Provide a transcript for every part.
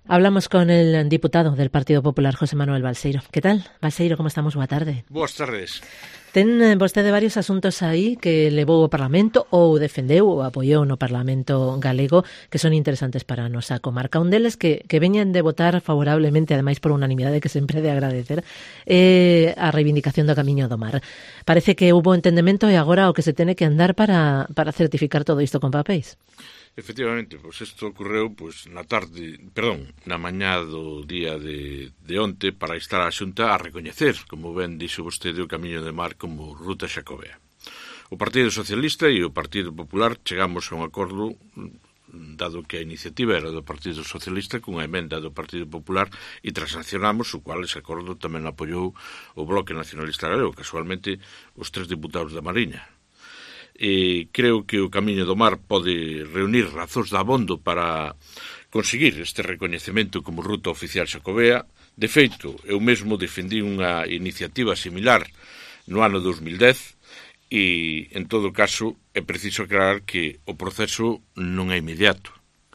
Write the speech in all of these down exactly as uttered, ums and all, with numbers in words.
Hablamos con el diputado del Partido Popular, José Manuel Balseiro. ¿Qué tal, Balseiro? ¿Cómo estamos? Boa tarde. Boas tardes. Ten vostede varios asuntos aí que levou o Parlamento ou defendeu ou apoiou no Parlamento galego que son interesantes para a nosa comarca. Un deles que, que veñen de votar favorablemente, ademais por unanimidade que sempre de agradecer, é a reivindicación do Camiño do Mar. Parece que hubo entendemento e agora o que se tene que andar para, para certificar todo isto con papéis. Efectivamente, pois isto ocorreu pois na tarde, perdón, na mañá do día de, de onte para instar a Xunta a recoñecer, como ben dixo vostede, o Camiño de Mar como ruta xacobea. O Partido Socialista e o Partido Popular chegamos a un acordo, dado que a iniciativa era do Partido Socialista, cunha emenda do Partido Popular, e transaccionamos, o cual ese acordo tamén apoiou o Bloque Nacionalista Galego, casualmente os tres diputados da Mariña. E creo que o Camiño do Mar pode reunir razóns de abondo para conseguir este recoñecemento como ruta oficial xacobea. De feito, eu mesmo defendí unha iniciativa similar no ano dos mil dez e, en todo caso, é preciso aclarar que o proceso non é inmediato.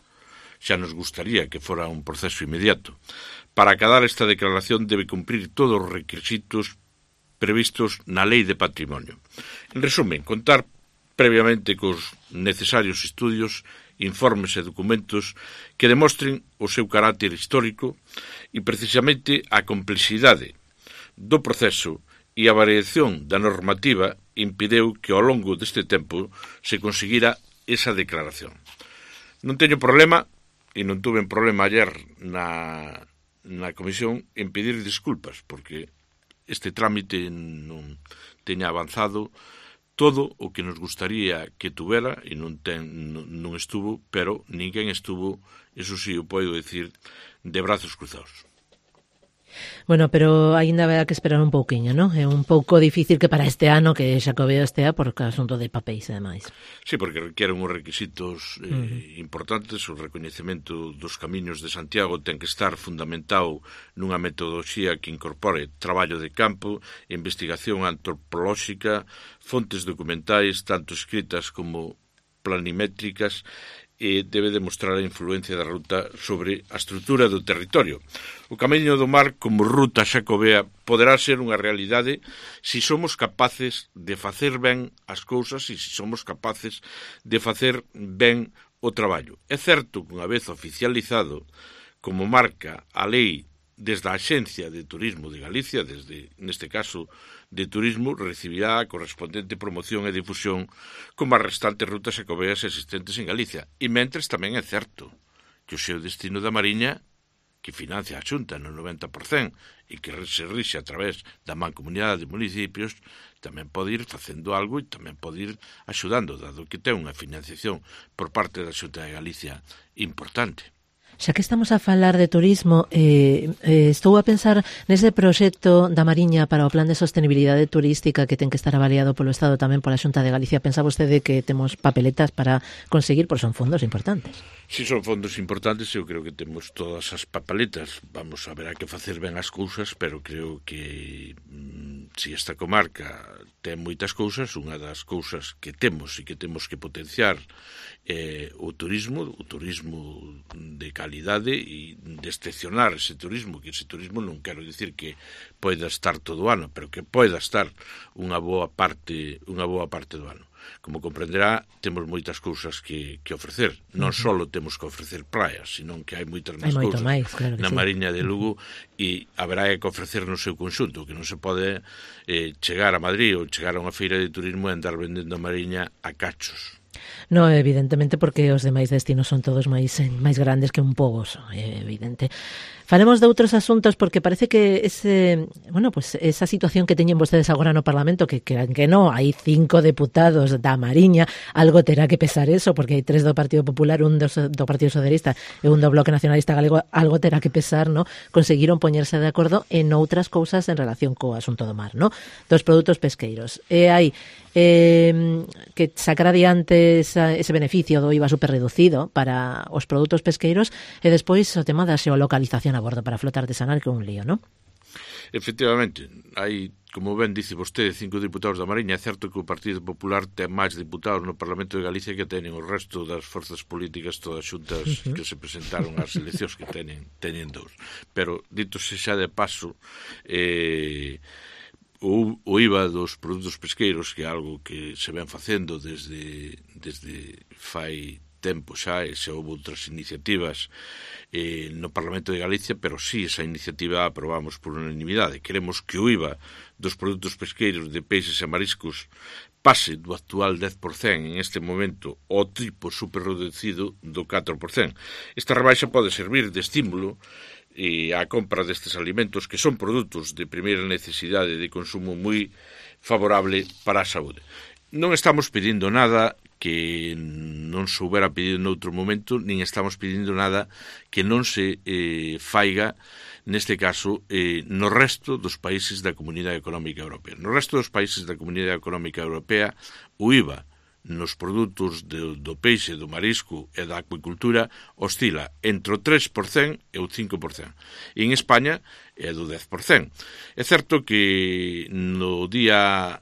Xa nos gustaría que fora un proceso inmediato. Para acadar esta declaración debe cumprir todos os requisitos previstos na Lei de Patrimonio. En resumen, contar previamente cos necesarios estudios, informes e documentos que demostren o seu carácter histórico e precisamente a complexidade do proceso e a variación da normativa impideu que ao longo deste tempo se conseguira esa declaración. Non teño problema, e non tuve un problema ayer na, na comisión, en pedir disculpas, porque este trámite non teña avanzado todo o que nos gustaría que tuvera e non ten non estuvo, pero ninguén estuvo, eso sí, o podo decir, de brazos cruzados. Bueno, pero aínda haberá que esperar un pouquiño, non? É un pouco difícil que para este ano que Xacobeo estea por asunto de papéis, ademais. Sí, porque requieren uns requisitos eh, uh-huh. importantes. O recoñecemento dos camiños de Santiago ten que estar fundamentado nunha metodoloxía que incorpore traballo de campo, investigación antropolóxica, fontes documentais, tanto escritas como planimétricas, e debe demostrar a influencia da ruta sobre a estrutura do territorio. O Camiño do Mar como ruta xacobea poderá ser unha realidade se somos capaces de facer ben as cousas e se somos capaces de facer ben o traballo. É certo que unha vez oficializado, como marca a lei desde a Axencia de Turismo de Galicia, desde, neste caso, de Turismo, recibirá a correspondente promoción e difusión como as restantes rutas xacobeas existentes en Galicia. E mentres tamén é certo que o seu destino da Mariña, que financia a Xunta no noventa por cento e que se rixe a través da Mancomunidade de Municipios, tamén pode ir facendo algo e tamén pode ir axudando, dado que ten unha financiación por parte da Xunta de Galicia importante. Xa que estamos a falar de turismo, eh, eh, estou a pensar nese proxecto da Mariña para o plan de sostenibilidade turística que ten que estar avaliado polo Estado tamén pola Xunta de Galicia. Pensa vostede que temos papeletas para conseguir, pois son fondos importantes. Si son fondos importantes, eu creo que temos todas as papeletas. Vamos a ver a que facer ben as cousas, pero creo que mmm, si esta comarca ten moitas cousas, unha das cousas que temos e que temos que potenciar é o turismo, o turismo de calidade e de excepcionar ese turismo, que ese turismo non quero dicir que poida estar todo o ano, pero que poida estar unha boa parte, unha boa parte do ano. Como comprenderá, temos moitas cousas que, que ofrecer. Non uh-huh. só temos que ofrecer praias, senón que hai moitas máis cousas máis, claro na sí. Mariña de Lugo e haberá que ofrecer no seu conxunto, que non se pode eh, chegar a Madrid ou chegar a unha feira de turismo e andar vendendo a Mariña a cachos. No, evidentemente, porque os demais destinos son todos máis máis grandes que un pobo, é evidente. Falemos de outros asuntos porque parece que ese, bueno, pues esa situación que teñen vostedes agora no Parlamento, que que, que no, hai cinco deputados da Mariña, algo terá que pesar eso, porque hai tres do Partido Popular, un do, do Partido Socialista e un do Bloque Nacionalista Galego, algo terá que pesar, no? Conseguiron poñerse de acordo en outras cousas en relación co asunto do mar, no? Dos produtos pesqueiros. E hai eh, que sacar adiante esa, ese beneficio do I V A superreducido para os produtos pesqueiros e despois o tema da xeolocalización a bordo para a flota artesanal, que é un lío, non? Efectivamente, hai, como ben dice vostede, cinco diputados da Mariña. É certo que o Partido Popular ten máis diputados no Parlamento de Galicia que teñen o resto das forzas políticas todas xuntas uh-huh. que se presentaron ás eleccións, que teñen, teñen dous. Pero, dito se xa de paso, eh, o, o I V A dos produtos pesqueiros, que é algo que se ven facendo desde, desde fai tempo xa, e xa houve outras iniciativas eh, no Parlamento de Galicia, pero sí, esa iniciativa a aprobamos por unanimidade. Queremos que o I V A dos produtos pesqueiros de peixes e mariscos pase do actual dez por cento en este momento ao tipo super reducido do catro por cento. Esta rebaixa pode servir de estímulo e a compra destes alimentos, que son produtos de primeira necesidade de consumo moi favorable para a saúde. Non estamos pedindo nada que non se houbera pedido noutro momento, nin estamos pedindo nada que non se eh, faiga, neste caso, eh, no resto dos países da Comunidade Económica Europea. No resto dos países da Comunidade Económica Europea, o I V A nos produtos do, do peixe, do marisco e da acuicultura oscila entre o tres por cento e o cinco por cento. E en España é do dez por cento. É certo que no día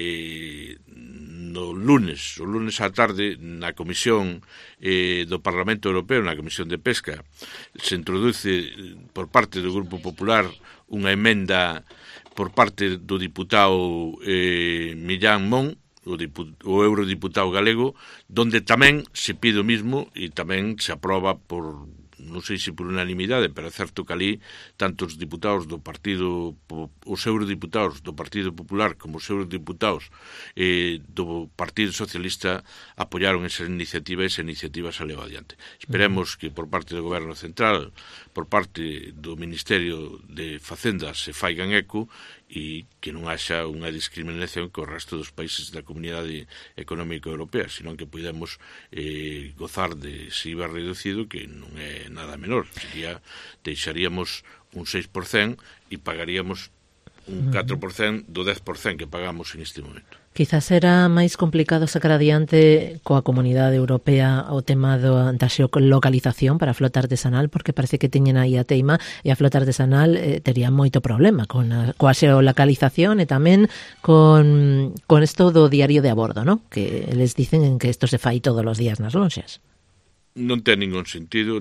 eh, no lunes, o lunes á tarde, na Comisión eh, do Parlamento Europeo, na Comisión de Pesca, se introduce por parte do Grupo Popular unha emenda por parte do diputado eh, Millán Mon, o, o eurodiputado galego, donde tamén se pide o mismo e tamén se aproba por, non sei se por unanimidade, pero é certo que ali tanto os diputados do Partido, os eurodiputados do Partido Popular como os eurodiputados eh, do Partido Socialista apoiaron esa iniciativa e esa iniciativa saleu adiante. Esperemos que por parte do Goberno Central, por parte do Ministerio de Facenda, se faigan eco e que non haxa unha discriminación co resto dos países da Comunidade Económica Europea, senón que podemos eh, gozar de ese I V A reducido, que non é nada menor. Sería, deixaríamos un seis por cento e pagaríamos un catro por cento do dez por cento que pagamos en este momento. Quizás será máis complicado sacar adiante coa Comunidade Europea o tema do, da xeolocalización para a flota artesanal, porque parece que teñen aí a teima e a flota artesanal eh, tería moito problema con a, coa xeolocalización e tamén con, con isto do diario de a bordo, ¿no? Que les dicen en que isto se fai todos os días nas lonxas. Non ten ningún sentido.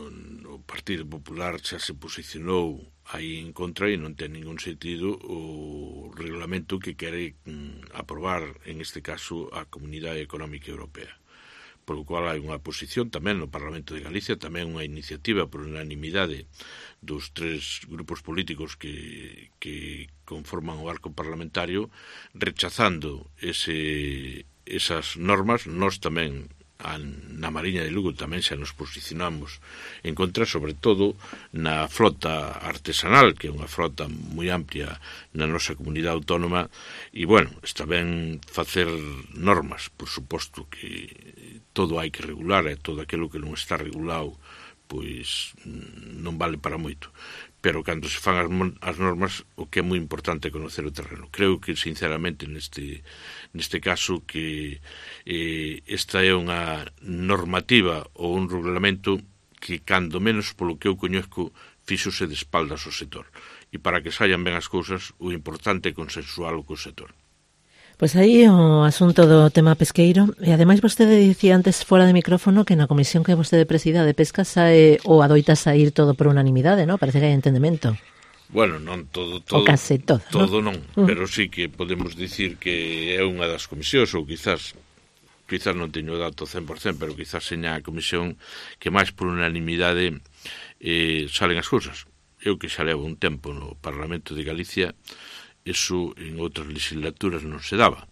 O Partido Popular xa se posicionou aí en contra e non ten ningún sentido o regulamento que quere mm, aprobar, en este caso, a Comunidade Económica Europea. Por o cual hai unha posición tamén no Parlamento de Galicia, tamén unha iniciativa por unanimidade dos tres grupos políticos que, que conforman o arco parlamentario, rechazando ese, esas normas. Nós tamén na Mariña de Lugo tamén xa nos posicionamos en contra, sobre todo na flota artesanal, que é unha flota moi amplia na nosa comunidade autónoma, e, bueno, está ben facer normas, por suposto que todo hai que regular, e todo aquilo que non está regulado pois non vale para moito. Pero cando se fan as, as normas, o que é moi importante é conocer o terreno. Creo que, sinceramente, neste, neste caso, que eh, esta é unha normativa ou un regulamento que, cando menos polo que eu coñezco, fíxose de espaldas ao sector. E para que saian ben as cousas, o importante é consensualo co sector. Pois aí o asunto do tema pesqueiro, e ademais vostede dicía antes fora de micrófono que na comisión que vostede presida de pesca sae ou adoita sair todo por unanimidade, ¿no? Parece que hai entendemento. Bueno, non todo, todo, o case todo, todo ¿no? non, uh-huh. Pero sí que podemos dicir que é unha das comisións, ou quizás quizás non teño o dato cen por cento, pero quizás seña a comisión que máis por unanimidade eh, salen as cousas. Eu que xa levo un tempo no Parlamento de Galicia, eso en outras legislaturas non se daba.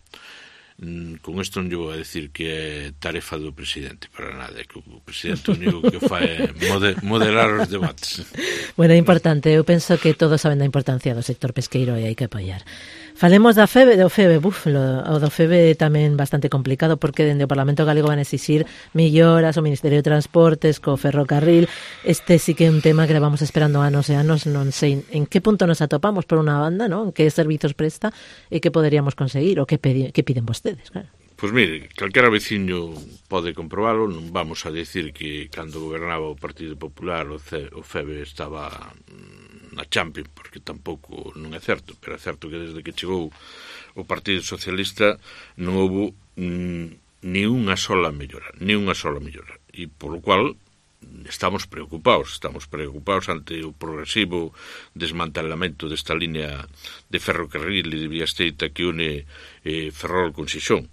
Con isto non vou a decir que é tarefa do presidente, para nada, que o presidente único que fai é moderar os debates. Bueno, é importante, eu penso que todos saben da importancia do sector pesqueiro e hai que apoiar. Falemos da FEBE, do FEBE, buf, lo, o do FEBE tamén bastante complicado, porque dende o Parlamento Galego van a exixir melloras o Ministerio de Transportes, co ferrocarril. Este sí que é un tema que levamos esperando anos e anos, non sei en que punto nos atopamos por unha banda, ¿no? En que servizos presta e que poderíamos conseguir, o que, pedi, que piden vostedes, claro. Pois mire, calquera veciño pode comprobalo, non vamos a decir que cando gobernaba o Partido Popular o, C, o FEBE estaba na Champions, porque tampouco non é certo, pero é certo que desde que chegou o Partido Socialista non houve mm, ni unha sola mellora, ni unha sola mellora, e polo cual estamos preocupados, estamos preocupados ante o progresivo desmantelamento desta línea de ferrocarril e de vía estreita que une eh, Ferrol con Xixón.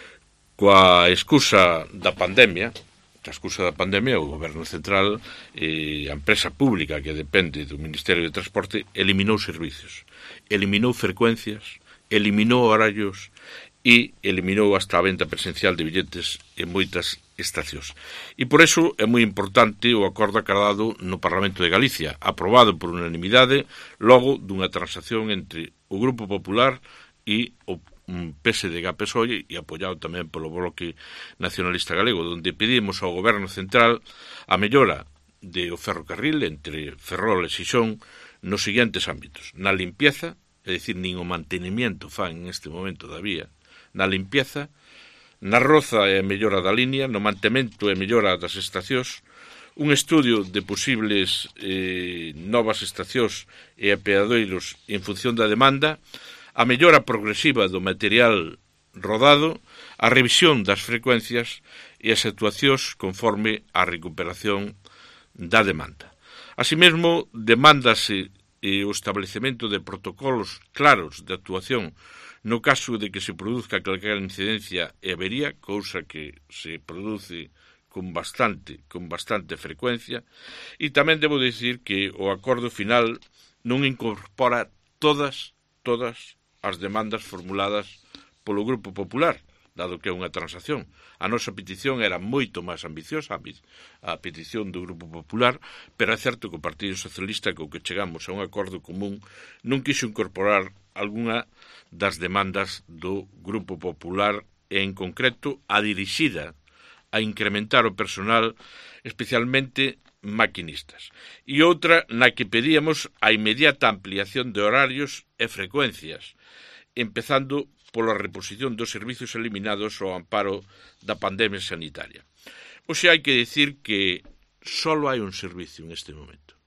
Coa excusa da pandemia, a excusa da pandemia, o Goberno Central e a empresa pública que depende do Ministerio de Transporte eliminou servicios, eliminou frecuencias, eliminou horarios e eliminou hasta a venta presencial de billetes en moitas estacións. E por eso é moi importante o acordo acordado no Parlamento de Galicia, aprobado por unanimidade logo dunha transacción entre o Grupo Popular e o P S D G P S O E e apoiado tamén polo Bloque Nacionalista Galego, onde pedimos ao Goberno Central a mellora do ferrocarril entre Ferrol e Xixón nos seguintes ámbitos: na limpieza, é dicir, nin o mantenimiento fan en este momento da vía, na limpieza, na roza e a mellora da línea, no mantemento e mellora das estacións, un estudio de posibles eh, novas estacións e apeadoiros en función da demanda, a mellora progresiva do material rodado, a revisión das frecuencias e as actuacións conforme a recuperación da demanda. Así mesmo, demándase e o establecemento de protocolos claros de actuación no caso de que se produzca calquera incidencia e avería, cousa que se produce con bastante, con bastante frecuencia, e tamén debo dicir que o acordo final non incorpora todas, todas as demandas formuladas polo Grupo Popular, dado que é unha transacción. A nosa petición era moito máis ambiciosa, a petición do Grupo Popular, pero é certo que o Partido Socialista, co que chegamos a un acordo común, non quixo incorporar algunha das demandas do Grupo Popular e, en concreto, a dirixida a incrementar o personal, especialmente maquinistas. E outra na que pedíamos a inmediata ampliación de horarios e frecuencias, empezando pola reposición dos servicios eliminados ao amparo da pandemia sanitaria. Oxe, hai que dicir que só hai un servicio en este momento.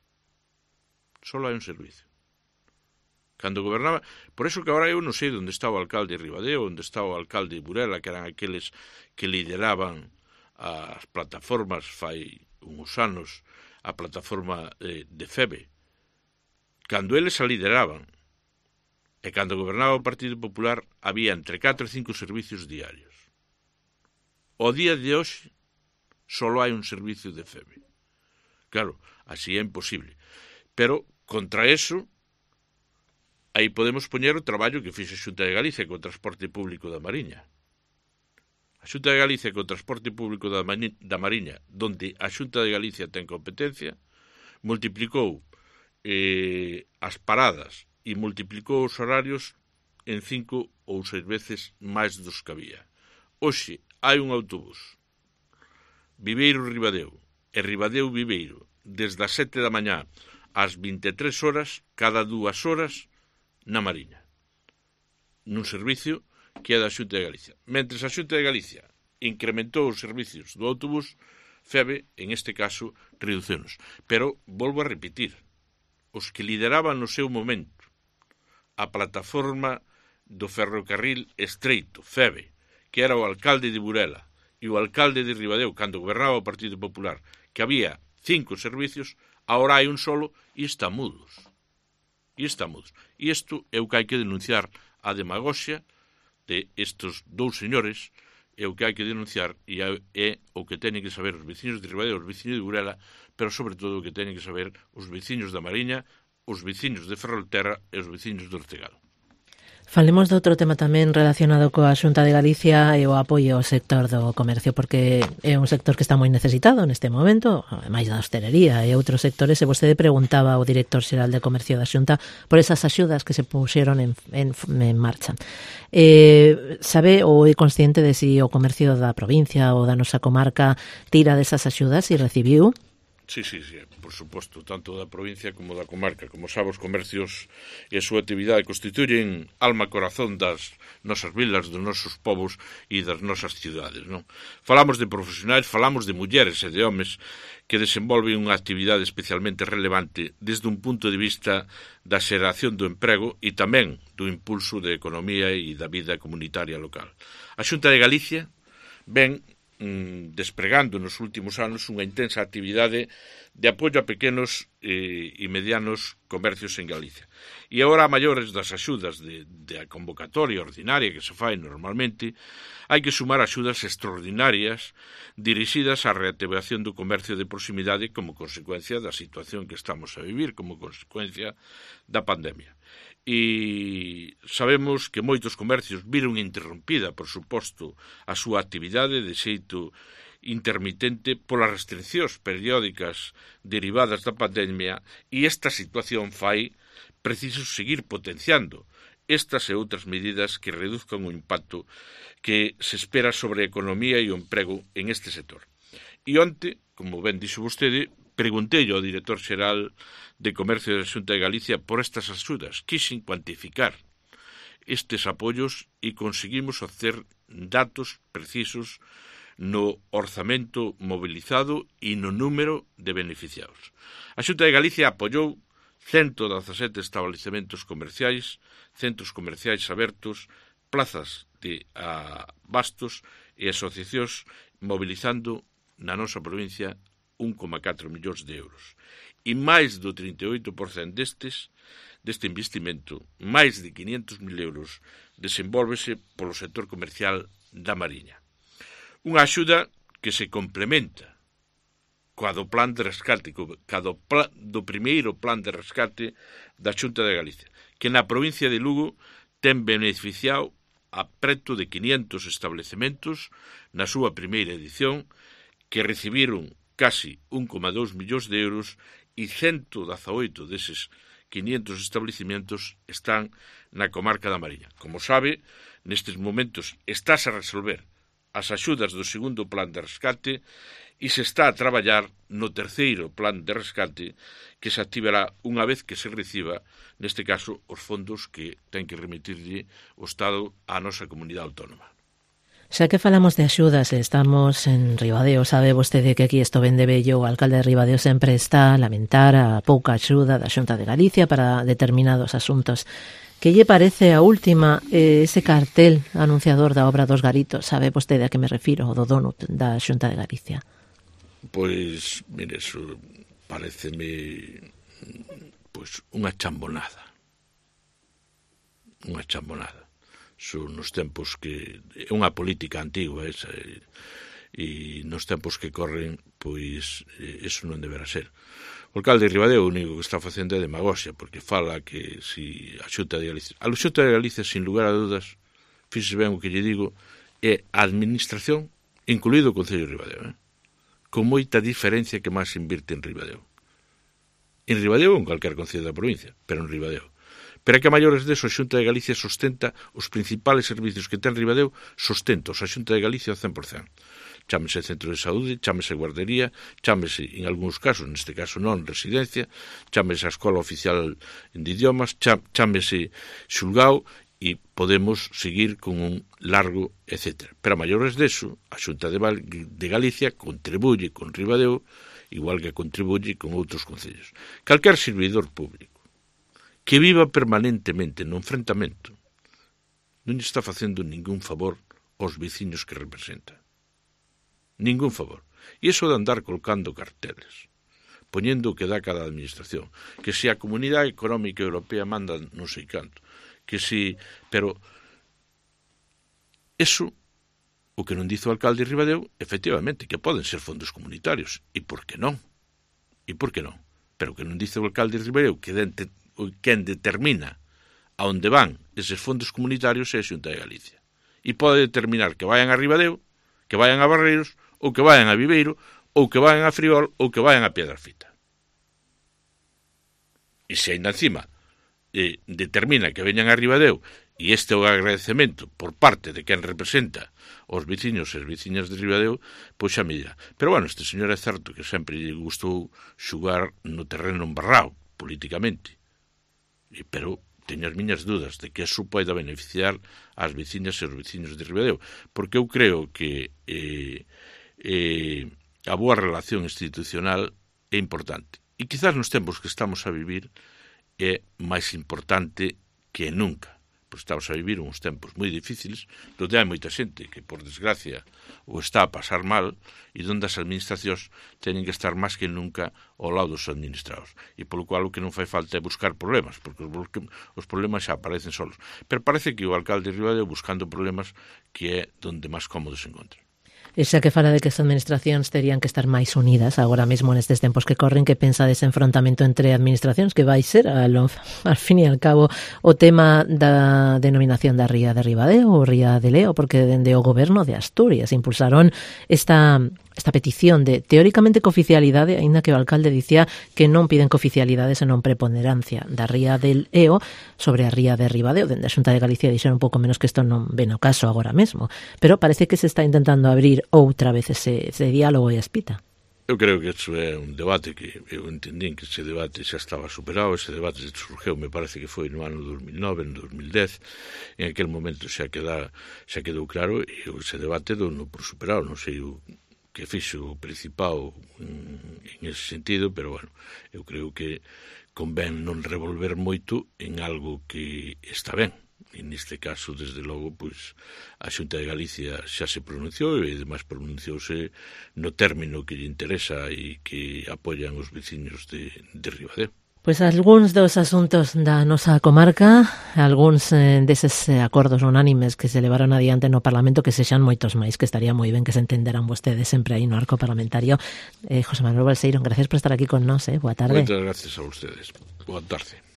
Só hai un servicio. Cando gobernaba, por eso que agora eu non sei onde está o alcalde de Ribadeo, onde está o alcalde de Burela, que eran aqueles que lideraban as plataformas fai uns anos, a plataforma eh, de Febe. Cando eles a lideraban, e cando gobernaba o Partido Popular, había entre catro e cinco servicios diarios. O día de hoxe, só hai un servicio de Febe. Claro, así é imposible. Pero, contra eso, aí podemos poñer o traballo que fixe a Xunta de Galicia co transporte público da Mariña. A Xunta de Galicia co transporte público da, Mani- da Mariña, donde a Xunta de Galicia ten competencia, multiplicou eh, as paradas e multiplicou os horarios en cinco ou seis veces máis dos que había. Hoxe hai un autobús Viveiro-Ribadeo e Ribadeo-Viveiro desde as sete da mañá ás vinte e tres horas, cada dúas horas, na Mariña, nun servicio que é da Xunta de Galicia. Mentres a Xunta de Galicia incrementou os servicios do autobús, Febe, en este caso, reduceunos. Pero, volvo a repetir, os que lideraban no seu momento a plataforma do ferrocarril estreito, Febe, que era o alcalde de Burela e o alcalde de Ribadeo, cando gobernaba o Partido Popular, que había cinco servicios, agora hai un solo e está mudos. E está mudos. E isto é o que hai que denunciar, a demagoxia de estes dous señores, é o que hai que denunciar e é o que teñen que saber os veciños de Ribadeo, os veciños de Burela, pero sobre todo o que teñen que saber os veciños da Mariña, os veciños de Ferrolterra e os veciños do Ortegado. Falemos de outro tema tamén relacionado coa Xunta de Galicia e o apoio ao sector do comercio, porque é un sector que está moi necesitado neste momento, máis da hostelería e outros sectores, e vostede preguntaba ao director xeral de comercio da Xunta por esas axudas que se puxeron en, en, en marcha. Eh, sabe ou é consciente de si o comercio da provincia ou da nosa comarca tira desas axudas e recibiu? Sí, sí, sí, por por suposto, tanto da provincia como da comarca. Como sabe, os comercios e a súa actividade constituyen alma e corazón das nosas vilas, dos nosos povos e das nosas cidades, non? Falamos de profesionais, falamos de mulleres e de homes que desenvolven unha actividade especialmente relevante desde un punto de vista da xeración do emprego e tamén do impulso da economía e da vida comunitaria local. A Xunta de Galicia ven despregando nos últimos anos unha intensa actividade de apoio a pequenos eh, e medianos comercios en Galicia. E agora, a maiores das axudas de, de a convocatoria ordinaria que se fai normalmente, hai que sumar axudas extraordinarias dirixidas á reactivación do comercio de proximidade como consecuencia da situación que estamos a vivir, como consecuencia da pandemia. E sabemos que moitos comercios viron interrompida, por suposto, a súa actividade de xeito intermitente polas restriccións periódicas derivadas da pandemia, e esta situación fai preciso seguir potenciando estas e outras medidas que reduzcan o impacto que se espera sobre a economía e o emprego en este sector. E onte, como ben dixo vostede, preguntei ao director xeral de Comercio da Xunta de Galicia por estas axudas. Quixen cuantificar estes apoios e conseguimos obter datos precisos no orzamento mobilizado e no número de beneficiados. A Xunta de Galicia apoiou ciento dezasete establecementos comerciais, centros comerciais abertos, plazas de abastos e asociacións, mobilizando na nosa provincia un coma catro millóns de euros. E máis do trinta e oito por cento destes, deste investimento, máis de quinhentos mil euros, desenvólvese polo sector comercial da Mariña. Unha axuda que se complementa coa do plan de rescate, coa do, pla, do primeiro plan de rescate da Xunta de Galicia, que na provincia de Lugo ten beneficiado a preto de quinhentos establecementos na súa primeira edición, que recibiron casi un coma dous millóns de euros e ciento dezaoito deses quinhentos establecementos están na comarca da Mariña. Como sabe, nestes momentos estáse a resolver as axudas do segundo plan de rescate e se está a traballar no terceiro plan de rescate que se activará unha vez que se reciba, neste caso, os fondos que ten que remitirlle o Estado á nosa comunidade autónoma. Xa que falamos de axudas, estamos en Ribadeo, sabe vostede que aquí isto vende bello, o alcalde de Ribadeo sempre está a lamentar a pouca axuda da Xunta de Galicia para determinados asuntos. Que lle parece a última, eh, ese cartel anunciador da obra dos garitos? Sabe vostede a que me refiro, o do dono da Xunta de Galicia? Pois, mire, eso pareceme pois unha chambonada. Unha chambonada. Son nos tempos que é unha política antigua esa, e, e nos tempos que corren, pois eso non deberá ser. O alcalde de Ribadeo o único que está facendo é demagoxia, porque fala que si a Xunta de Galicia, a Xunta de Galicia, sin lugar a dudas, fíxese ben o que lle digo, é a administración, incluído o Concello de Ribadeo, eh? Con moita diferencia que máis invirte en Ribadeo. En Ribadeo ou en calquer concello da provincia, pero en Ribadeo. Pero é que a maiores deso a Xunta de Galicia sostenta os principales servicios que ten Ribadeo, sostenta a Xunta de Galicia ao cen por cento. Chámese centro de saúde, chámese guardería, chámese, en algúns casos, neste caso non, residencia, chámese a escola oficial de idiomas, chámese xulgao, e podemos seguir con un largo, etcétera. Pero a maiores deso, a Xunta de Galicia contribuye con Ribadeo, igual que contribuye con outros concellos. Calquer servidor público que viva permanentemente no enfrentamento non lle está facendo ningún favor aos veciños que representa. Ningún favor. E iso de andar colcando carteles, poñendo o que dá cada administración, que se a Comunidade Económica Europea manda non sei canto, que si... Pero eso, o que non dice o alcalde de Ribadeo, efectivamente, que poden ser fondos comunitarios. E por que non? E por que non? Pero o que non dice o alcalde de Ribadeo, que dente, quen determina a onde van eses fondos comunitarios é a Xunta de Galicia. E pode determinar que vayan a Ribadeo, que vayan a Barreiros, ou que vayan a Viveiro, ou que vayan a Friol, ou que vayan a Piedrafita. E se ainda encima eh, determina que veñan a Ribadeo, e este é o agradecemento por parte de quen representa os veciños e as veciñas de Ribadeo, pois xa mira. Pero, bueno, este señor é certo que sempre lle gustou xugar no terreno embarrado, políticamente. E, pero teño as miñas dudas de que eso poida beneficiar as veciñas e os veciños de Ribadeo, porque eu creo que eh, eh, a boa relación institucional é importante. E quizás nos tempos que estamos a vivir é máis importante que nunca. Pois estamos a vivir uns tempos moi difíciles, onde hai moita xente que, por desgracia, o está a pasar mal, e onde as administracións teñen que estar máis que nunca ao lado dos administrados. E polo cual o que non fai falta é buscar problemas, porque os problemas xa aparecen solos. Pero parece que o alcalde de Ribadeo buscando problemas que é onde máis cómodo se encontra. E xa que fala de que as administracións terían que estar máis unidas agora mesmo nestes tempos que corren, que pensa dese enfrontamento entre administracións que vai ser, al, al fin e al cabo, o tema da denominación da ría de Ribadeo ou ría de Leo, porque dende o goberno de Asturias impulsaron esta esta petición de, teóricamente, cooficialidade, aínda que o alcalde dicía que non piden cooficialidade senón preponderancia da ría del Eo sobre a ría de Ribadeo. Dende a Xunta de Galicia dixeron un pouco menos que isto non ven o caso agora mesmo, pero parece que se está intentando abrir outra vez ese, ese diálogo e espita. Eu creo que iso é un debate que eu entendín que ese debate xa estaba superado. Ese debate surgeu, me parece que foi no ano dos mil nove, no dos mil dez. En aquel momento xa, queda, xa quedou claro, e ese debate do no por superado, non sei o que fixo o Principado en, en ese sentido, pero, bueno, eu creo que convén non revolver moito en algo que está ben. E neste caso, desde logo, pois a Xunta de Galicia xa se pronunciou e, ademais, pronunciouse no término que lle interesa e que apoian os veciños de, de Ribadeo. Pois algúns dos asuntos da nosa comarca, algúns eh, deses eh, acordos unánimes que se levaron adiante no Parlamento, que sexan moitos máis, que estaría moi ben que se entenderan vostedes sempre aí no arco parlamentario. Eh, José Manuel Balseiro, gracias por estar aquí con nós, eh? Boa tarde. Moitas gracias a vostedes. Boa tarde.